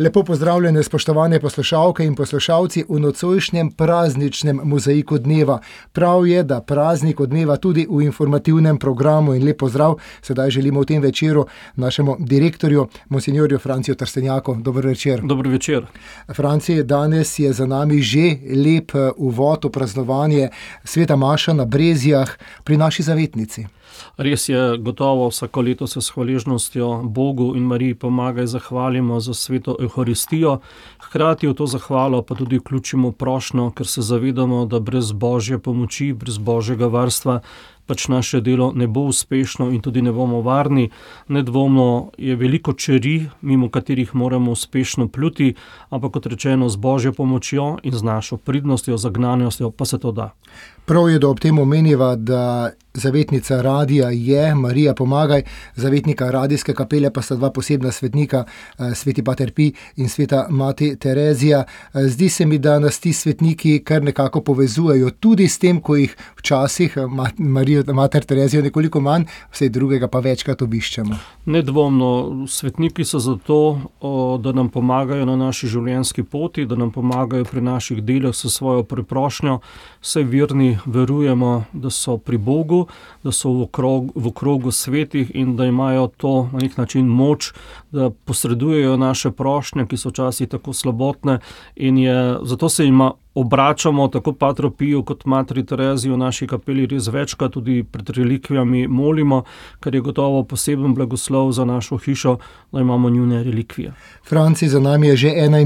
Lepo pozdravljene, spoštovane poslušalke in poslušalci v nocojšnjem prazničnem mozaiku dneva. Prav je, da praznik odmeva tudi v informativnem programu in lep pozdrav sedaj želimo v tem večeru našemu direktorju, monsinjorju Franciju Trstenjaku. Dober večer. Dober večer. Franci, danes je za nami že lep uvod v praznovanje sveta maša na Brezjah pri naši zavetnici. Res je, gotovo vsako leto se s hvaležnostjo Bogu in Mariji Pomagaj zahvalimo za sveto Evharistijo. Hkrati v to zahvalo pa tudi vključimo prošnjo, ker se zavedamo, da brez Božje pomoči, brez Božjega varstva pač naše delo ne bo uspešno in tudi ne bomo varni. Nedvomno je veliko čeri, mimo katerih moramo uspešno pluti, ampak kot rečeno, z Božjo pomočjo in z našo pridnostjo, zagnanostjo pa se to da. Prav je, da ob tem omeniva, da zavetnica radija je Marija Pomagaj, zavetnika radijske kapele pa sta dva posebna svetnika, sveti pater Pi in sveta mati Terezija. Zdi se mi, da nas ti svetniki kar nekako povezujejo, tudi s tem, ko jih včasih Marijo mater Terezijo nekoliko manj, vse drugega pa večkrat obiščemo. Nedvomno, svetniki so zato, da nam pomagajo na naši življenjski poti, da nam pomagajo pri naših delih s svojo priprošnjo. Vse verni verujemo, da so pri Bogu, da so v krogu svetih in da imajo to na nek način moč, da posredujejo naše prošnje, ki so včasih tako slabotne in zato se jim obračamo tako patru Piju kot materi Tereziji v naši kapeli res večkrat, tudi pred relikvijami molimo, ker je gotovo poseben blagoslov za našo hišo, da imamo njune relikvije. Franci, za nami je že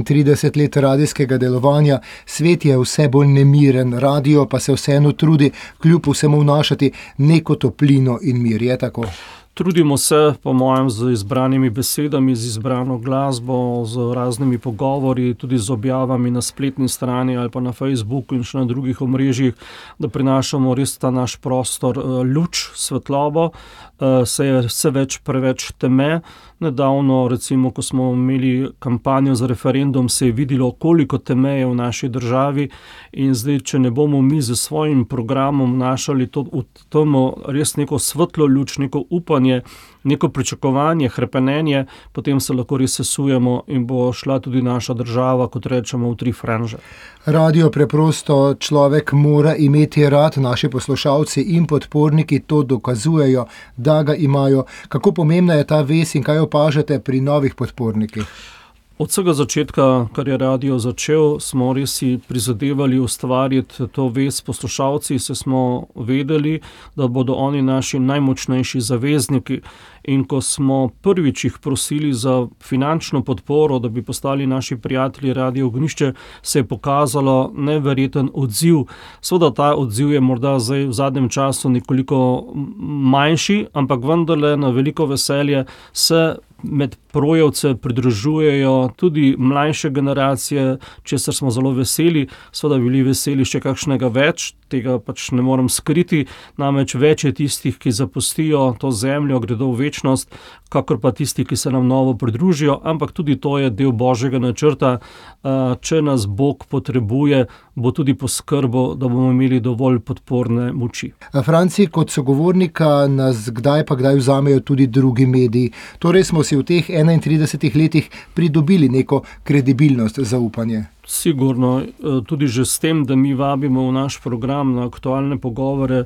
31 let radijskega delovanja, svet je vse bolj nemiren, radio pa se vseeno trudi kljub vsemu vnašati neko toplino in mir, je tako? Trudimo se, po mojem, z izbranimi besedami, z izbrano glasbo, z raznimi pogovori, tudi z objavami na spletni strani ali pa na Facebooku in še na drugih omrežjih, da prinašamo res ta naš prostor luč, svetlobo, se je vse več preveč teme. Nedavno, recimo, ko smo imeli kampanjo za referendum, se je videlo, koliko teme je v naši državi in zdaj, če ne bomo mi z svojim programom našali v temo res neko svetlo luč, neko upanje, neko pričakovanje, hrepenenje, potem se lahko res sesujemo in bo šla tudi naša država, kot rečemo, v tri franže. Radio preprosto človek mora imeti rad, naši poslušalci in podporniki to dokazujejo, da ga imajo. Kako pomembna je ta vez in kaj opažate pri novih podpornikih? Od vsega začetka, kar je radio začel, smo res si prizadevali ustvariti to vez poslušalci, se smo vedeli, da bodo oni naši najmočnejši zavezniki. In ko smo prvič jih prosili za finančno podporo, da bi postali naši prijatelji Radio Ognjišče, se je pokazalo neverjeten odziv. Seveda ta odziv je morda zdaj v zadnjem času nekoliko manjši, ampak vendarle na veliko veselje se med projevce pridružujejo tudi mlajše generacije, česar smo zelo veseli. Seveda bili veseli še kakšnega več, tega pač ne morem skriti, namreč več je tistih, ki zapustijo to zemljo, gredo v večnost, kakor pa tisti, ki se nam novo pridružijo, ampak tudi to je del Božjega načrta. Če nas Bog potrebuje, bo tudi poskrbel, da bomo imeli dovolj podporne moči. Franci, kot sogovornika nas kdaj pa kdaj vzamejo tudi drugi mediji. Torej smo si v teh 31 letih pridobili neko kredibilnost, zaupanje. Sigurno, tudi že s tem, da mi vabimo v naš program na aktualne pogovore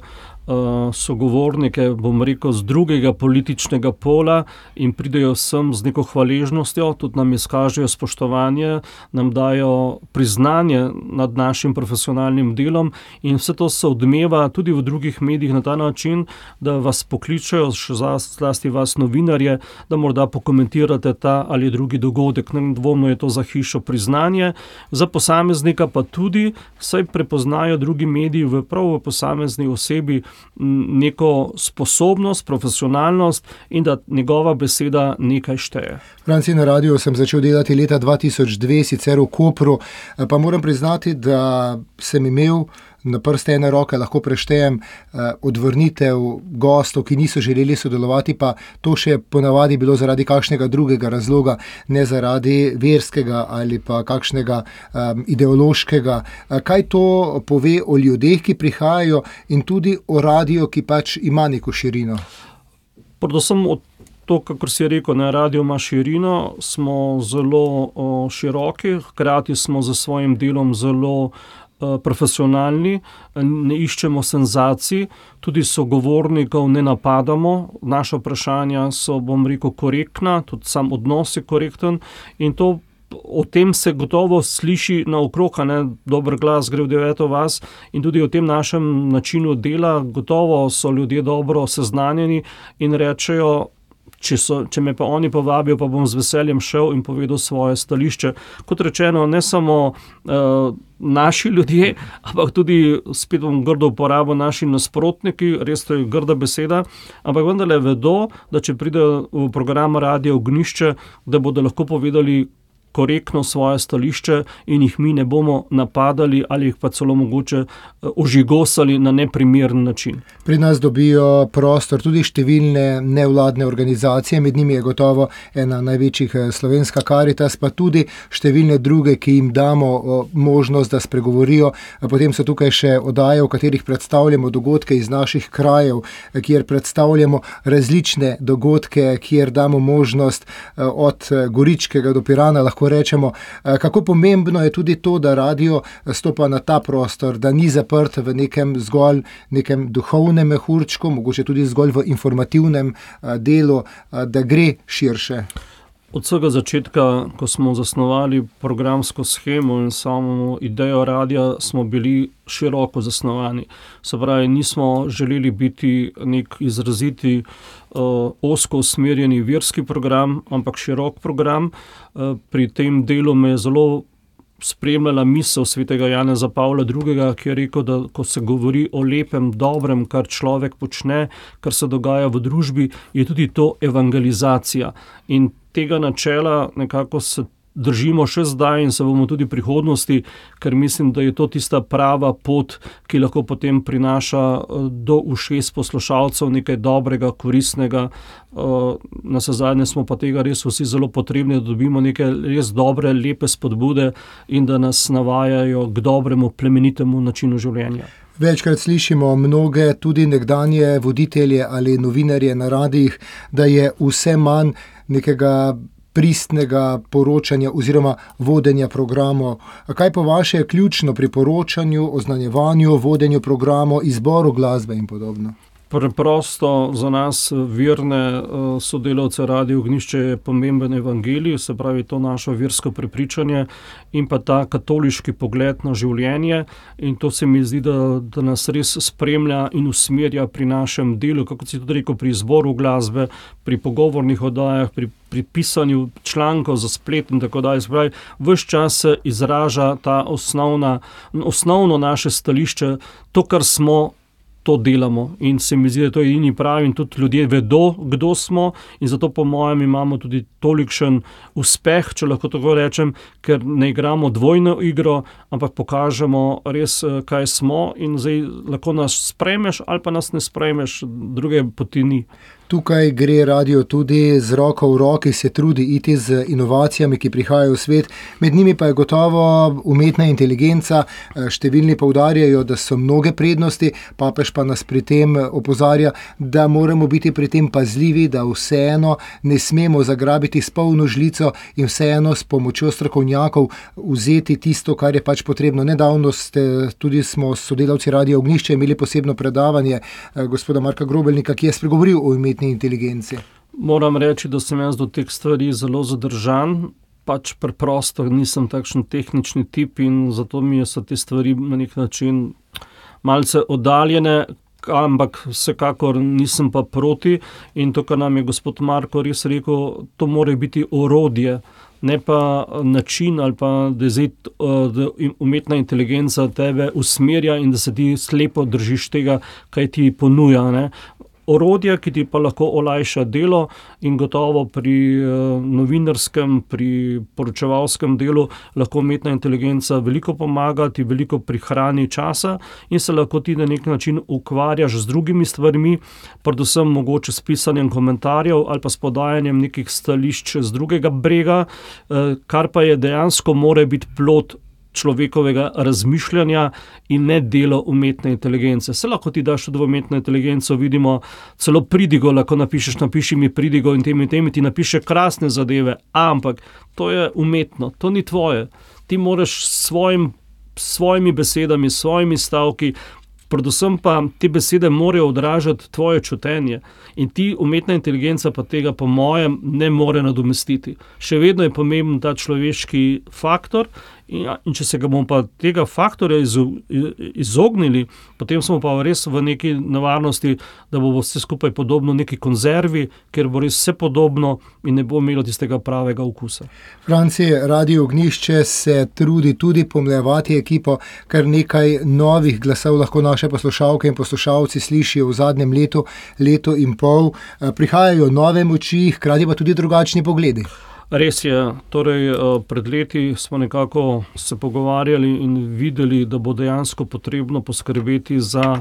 sogovornike, bom rekel, z drugega političnega pola in pridejo sem z neko hvaležnostjo, tudi nam izkažejo spoštovanje, nam dajo priznanje nad našim profesionalnim delom in vse to se odmeva tudi v drugih medijih na ta način, da vas pokličejo, še zlasti vas novinarje, da morda pokomentirate ta ali drugi dogodek. Nedvomno je to za hišo priznanje, za posameznika pa tudi, saj prepoznajo drugi mediji prav v posamezni osebi neko sposobnost, profesionalnost in da njegova beseda nekaj šteje. Franci, na radiju sem začel delati leta 2002, sicer v Kopru, pa moram priznati, da sem imel na prste ene roke, lahko preštejem odvrnitev gostov, ki niso želeli sodelovati, pa to še ponavadi bilo zaradi kakšnega drugega razloga, ne zaradi verskega ali pa kakšnega ideološkega. Kaj to pove o ljudeh, ki prihajajo in tudi o radiju, ki pač ima neko širino? Predvsem o To, kakor si rekel, radio ima širino, smo zelo široki, hkrati smo za svojim delom zelo profesionalni, ne iščemo senzacij, tudi sogovornikov ne napadamo, naša vprašanja so, bom rekel, korektna, tudi sam odnos je korekten in to o tem se gotovo sliši naokrog, dober glas gre v deveto vas in tudi o tem našem načinu dela gotovo so ljudje dobro seznanjeni in rečejo, če me pa oni povabijo, pa bom z veseljem šel in povedal svoje stališče. Kot rečeno, ne samo naši ljudje, ampak tudi, spet bom grdo uporabil, naši nasprotniki, res to je grda beseda, ampak vendarle vedo, da če pridejo v program Radio Ognjišče, da bodo lahko povedali korektno svoje stališče in jih mi ne bomo napadali ali jih pa celo mogoče ožigosali na neprimeren način. Pri nas dobijo prostor tudi številne nevladne organizacije, med njimi je gotovo ena največjih Slovenska Karitas, pa tudi številne druge, ki jim damo možnost, da spregovorijo. Potem so tukaj še oddaje, v katerih predstavljamo dogodke iz naših krajev, kjer predstavljamo različne dogodke, kjer damo možnost od Goričkega do Pirana, lahko rečemo, kako pomembno je tudi to, da radio stopa na ta prostor, da ni zaprt v nekem duhovnem mehurčku, mogoče tudi zgolj v informativnem delu, da gre širše. Od vsega začetka, ko smo zasnovali programsko shemo in samo idejo radia, smo bili široko zasnovani. Se pravi, nismo želeli biti nek izraziti ozko usmerjeni verski program, ampak širok program. Pri tem delu me je zelo spremljala misel svetega Janeza Pavla II., ki je rekel, da ko se govori o lepem, dobrem, kar človek počne, kar se dogaja v družbi, je tudi to evangelizacija. In tega načela nekako se držimo še zdaj in se bomo tudi v prihodnosti, ker mislim, da je to tista prava pot, ki lahko potem prinaša do ušes poslušalcev nekaj dobrega, koristnega. Navsezadnje smo pa tega res vsi zelo potrebni, da dobimo neke res dobre, lepe spodbude in da nas navajajo k dobremu, plemenitemu načinu življenja. Večkrat slišimo mnoge, tudi nekdanje voditelje ali novinarje na radijih, da je vse manj nekega pristnega poročanja oziroma vodenja programov. Kaj po vaše je ključno pri poročanju, oznanjevanju, vodenju programov, izboru glasbe in podobno? Preprosto za nas verne sodelavce Radio Ognjišče je pomemben evangelij, se pravi to naše versko prepričanje in pa ta katoliški pogled na življenje in to se mi zdi, da nas res spremlja in usmerja pri našem delu, kako si tudi rekel, pri izboru glasbe, pri pogovornih oddajah, pri pisanju člankov za splet in tako dalje. Se pravi, ves čas se izraža ta osnovno naše stališče, to, kar smo, to delamo in se mi zdi, da to je edini pravi in tudi ljudje vedo, kdo smo in zato po mojem imamo tudi tolikšen uspeh, če lahko tako rečem, ker ne igramo dvojno igro, ampak pokažemo res, kaj smo in zdaj lahko nas sprejmeš ali pa nas ne sprejmeš, druge poti ni. Tukaj gre radio tudi z roko v roki, se trudi iti z inovacijami, ki prihajajo v svet. Med njimi pa je gotovo umetna inteligenca. Številni poudarjajo, da so mnoge prednosti, papež pa nas pri tem opozarja, da moramo biti pri tem pazljivi, da vseeno ne smemo zagrabiti s polno žlico in vseeno s pomočjo strokovnjakov vzeti tisto, kar je pač potrebno. Nedavno smo s sodelavci Radio Ognjišče imeli posebno predavanje gospoda Marka Grobelnika, ki je spregovoril o umetni inteligenci. Moram reči, da sem jaz do teh stvari zelo zadržan, pač preprosto nisem takšen tehnični tip in zato mi so te stvari na nek način malce oddaljene, ampak vsekakor nisem pa proti in to, kar nam je gospod Marko res rekel, to mora biti orodje, ne pa način ali pa da umetna inteligenca tebe usmerja in da se ti slepo držiš tega, kaj ti ponuja, ne. Orodje, ki ti pa lahko olajša delo in gotovo pri novinarskem, pri poročevalskem delu lahko umetna inteligenca veliko pomaga, ti veliko prihrani časa in se lahko ti na nek način ukvarjaš z drugimi stvarmi, predvsem mogoče s pisanjem komentarjev ali pa s podajanjem nekih stališč z drugega brega, kar pa je dejansko mora biti plod človekovega razmišljanja in ne delo umetne inteligence. Se lahko ti daš tudi v umetno inteligenco, vidimo celo pridigo, lahko napiši mi pridigo in temi ti napiše krasne zadeve, ampak to je umetno, to ni tvoje. Ti moraš s svojimi besedami, s svojimi stavki, predvsem pa te besede morajo odražati tvoje čutenje in ti umetna inteligenca pa tega po mojem ne more nadomestiti. Še vedno je pomemben ta človeški faktor in če se ga bomo pa tega faktorja izognili, potem smo pa res v neki nevarnosti, da bo vse skupaj podobno neki konzervi, ker bo res vse podobno in ne bo imelo tistega pravega okusa. Franci, Radio Ognjišče se trudi tudi pomlajevati ekipo, kar nekaj novih glasov lahko naše poslušalke in poslušalci slišijo v zadnjem letu in pol. Prihajajo nove moči, hkrati pa tudi drugačni pogledi. Res je, torej pred leti smo nekako se pogovarjali in videli, da bo dejansko potrebno poskrbeti za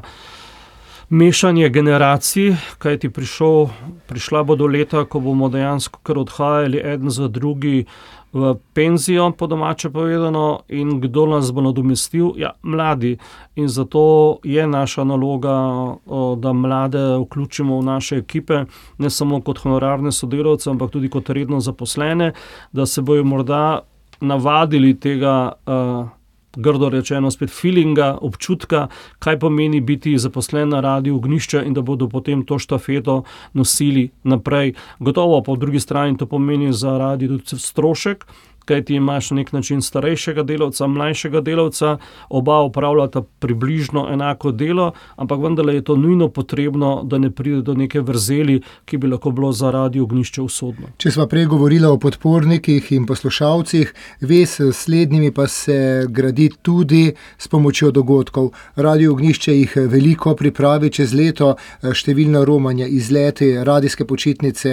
mešanje generacij, kajti prišla bodo leta, ko bomo dejansko kar odhajali eden za drugi v penzijo, po domače povedano, in kdo nas bo nadomestil? Ja, mladi. In zato je naša naloga, da mlade vključimo v naše ekipe, ne samo kot honorarne sodelavce, ampak tudi kot redno zaposlene, da se bojo morda navadili tega, grdo rečeno spet feelinga, občutka, kaj pomeni biti zaposlen na Radiu Ognjišče in da bodo potem to štafeto nosili naprej. Gotovo pa v drugi strani to pomeni za radio tudi strošek, kaj ti imaš na nek način starejšega delavca, mlajšega delavca, oba opravljata približno enako delo, ampak vendarle je to nujno potrebno, da ne pride do neke vrzeli, ki bi lahko bilo za Radio Ognjišče usodno. Če sva prej govorila o podpornikih in poslušalcih, vez s slednjimi pa se gradi tudi s pomočjo dogodkov. Radio Ognjišče jih veliko pripravi čez leto, številna romanja, izleti, radijske počitnice,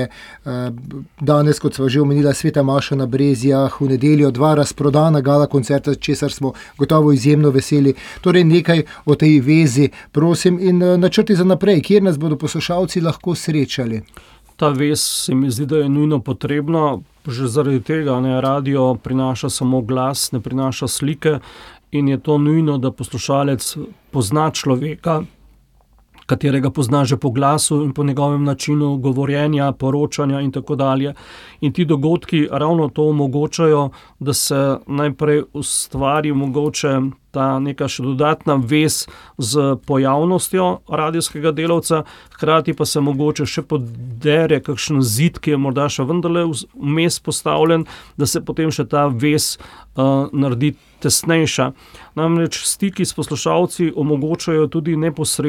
danes, kot sva že omenila, Sveta maša na Brezjah, v nedeljo 2 razprodana gala koncerta, česar smo gotovo izjemno veseli. Torej nekaj o tej vezi, prosim, in načrti za naprej, kjer nas bodo poslušalci lahko srečali. Ta vez se mi zdi, da je nujno potrebna, že zaradi tega, radio prinaša samo glas, ne prinaša slike in je to nujno, da poslušalec pozna človeka, katerega pozna že po glasu in po njegovem načinu govorjenja, poročanja in tako dalje. In ti dogodki ravno to omogočajo, da se najprej ustvari mogoče ta neka še dodatna vez z pojavnostjo radijskega delavca, hkrati pa se mogoče še podere kakšen zid, ki je morda še vendarle vmes postavljen, da se potem še ta vez naredi tesnejša. Namreč stiki s poslušalci omogočajo tudi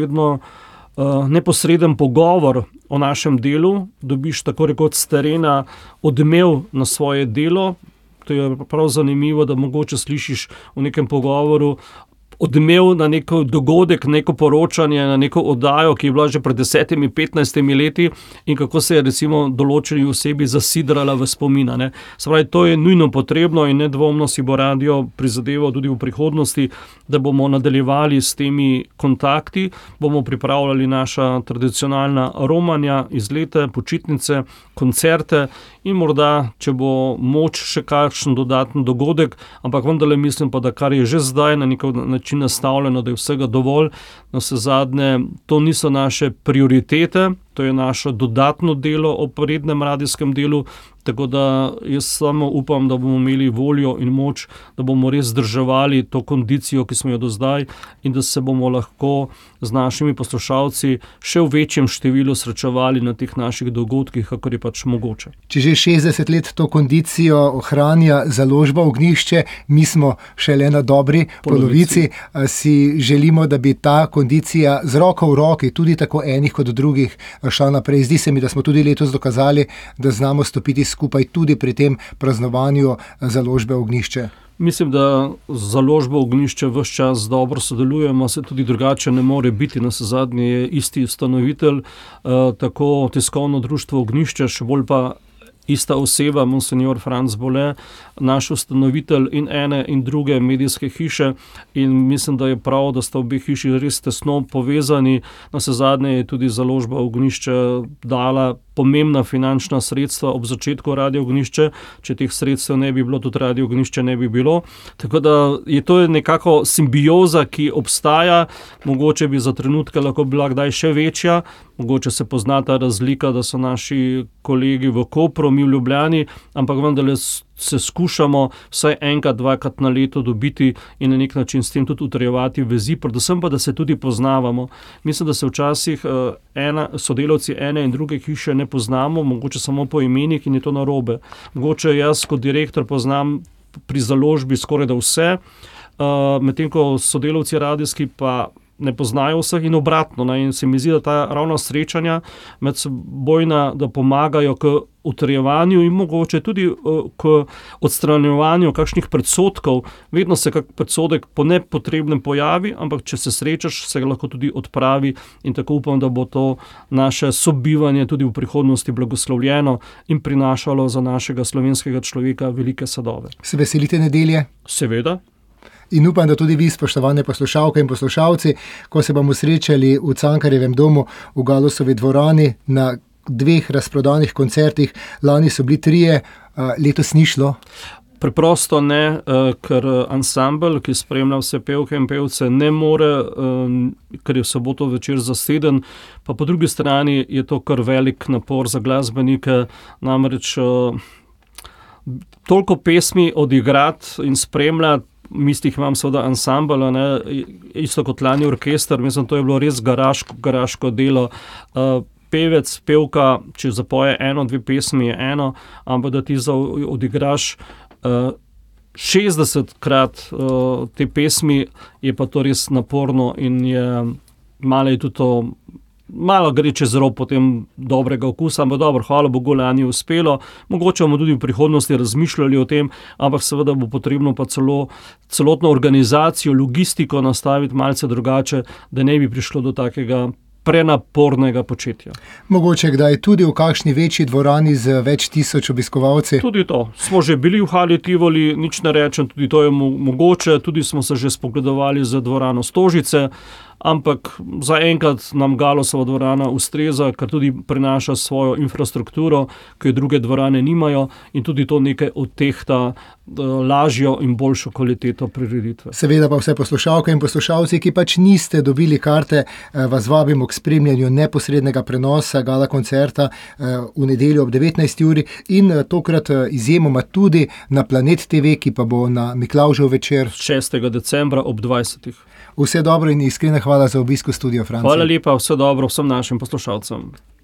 neposreden pogovor o našem delu, dobiš tako rekoč s terena odmev na svoje delo. To je prav zanimivo, da mogoče slišiš v nekem pogovoru odmev na neko dogodek, neko poročanje, na neko oddajo, ki je bila že pred 10-15 leti in kako se je recimo določeni osebi zasidrala v spomina. Se pravi, to je nujno potrebno in nedvomno si bo radio prizadeval tudi v prihodnosti, da bomo nadaljevali s temi kontakti, bomo pripravljali naša tradicionalna romanja, izlete, počitnice, koncerte in morda, če bo moč, še kakšen dodaten dogodek, ampak vendarle mislim pa, da kar je že zdaj na nek način nastavljeno, da je vsega dovolj. Navsezadnje, to niso naše prioritete, to je naše dodatno delo ob rednem radijskem delu, tako da jaz samo upam, da bomo imeli voljo in moč, da bomo res zdrževali to kondicijo, ki smo jo do zdaj in da se bomo lahko z našimi poslušalci še v večjem številu srečevali na teh naših dogodkih, kakor je pač mogoče. Če že 60 let to kondicijo ohranja založba Ognjišče, mi smo šele na dobri polovici. Si želimo, da bi ta kondicija z roko v roki, tudi tako enih kot drugih, šla naprej. Zdi se mi, da smo tudi letos dokazali, da znamo stopiti skupaj tudi pri tem praznovanju založbe Ognjišče. Mislim, da z založbo Ognjišče ves čas dobro sodelujemo, se tudi drugače ne more biti, navsezadnje je isti ustanovitelj, tako tiskovno društvo Ognjišče, še bolj pa ista oseba, monsignor Franc Bole, naš ustanovitelj in ene in druge medijske hiše, in mislim, da je prav, da sta obe hiši res tesno povezani. Navsezadnje je tudi založba Ognjišče dala pomembna finančna sredstva ob začetku Radio Ognjišče. Če teh sredstev ne bi bilo, tudi Radio Ognjišče ne bi bilo. Tako da je to nekako simbioza, ki obstaja. Mogoče bi za trenutke lahko bila kdaj še večja. Mogoče se pozna ta razlika, da so naši kolegi v Kopru, mi v Ljubljani, ampak vendarle se skušamo vsaj enkrat, dvakrat na leto dobiti in na nek način s tem tudi utrjevati vezi, predvsem pa, da se tudi poznavamo. Mislim, da se včasih sodelavci ene in druge hiše ne poznamo, mogoče samo po imenih, in je to narobe. Mogoče jaz kot direktor poznam pri založbi skoraj da vse, medtem ko sodelavci radijski pa ne poznajo vseh in obratno. In se mi zdi, da ta ravno srečanja medsebojna, da pomagajo k utrjevanju in mogoče tudi k odstranjevanju kakšnih predsodkov. Vedno se kak predsodek po nepotrebnem pojavi, ampak če se srečaš, se ga lahko tudi odpravi, in tako upam, da bo to naše sobivanje tudi v prihodnosti blagoslovljeno in prinašalo za našega slovenskega človeka velike sadove. Se veselite nedelje? Seveda. In upam, da tudi vi, spoštovane poslušalke in poslušalci, ko se bomo srečali v Cankarjevem domu v Galusovi dvorani na 2 razprodanih koncertih. Lani so bili 3, letos ni šlo. Preprosto ne, ker ansambel, ki spremlja vse pevke in pevce, ne more, ker je v soboto večer zaseden, pa po drugi strani je to kar velik napor za glasbenike, namreč toliko pesmi odigrati in spremljati. V mislih imam seveda ansambel, isto kot lani orkester, mislim, to je bilo res garaško delo. Pevec, pevka, če zapoje 1-2 pesmi, je eno, ampak da ti odigraš 60krat te pesmi, je pa to res naporno in malo je tudi to, malo gre čez rob potem dobrega okusa, ampak dobro, hvala Bogu, lani je uspelo. Mogoče bomo tudi v prihodnosti razmišljali o tem, ampak seveda bo potrebno pa celotno organizacijo, logistiko nastaviti malce drugače, da ne bi prišlo do takega prenapornega početja. Mogoče kdaj tudi v kakšni večji dvorani z več tisoč obiskovalci? Tudi to. Smo že bili v hali Tivoli, nič ne rečem, tudi to je mogoče, tudi smo se že spogledovali z dvorano Stožice, ampak zaenkrat nam Galusova dvorana ustreza, ker tudi prinaša svojo infrastrukturo, ki jo druge dvorane nimajo, in tudi to nekaj odtehta lažjo in boljšo kvaliteto prireditve. Seveda pa vse poslušalke in poslušalci, ki pač niste dobili karte, vas vabimo k spremljanju neposrednega prenosa gala koncerta v nedeljo ob 19. uri in tokrat izjemoma tudi na Planet TV, ki pa bo na Miklavžev večer 6. decembra ob 20. Vse dobro in iskrena hvala za obisk v studiu, Franci. Hvala lepa, vse dobro vsem našim poslušalcem.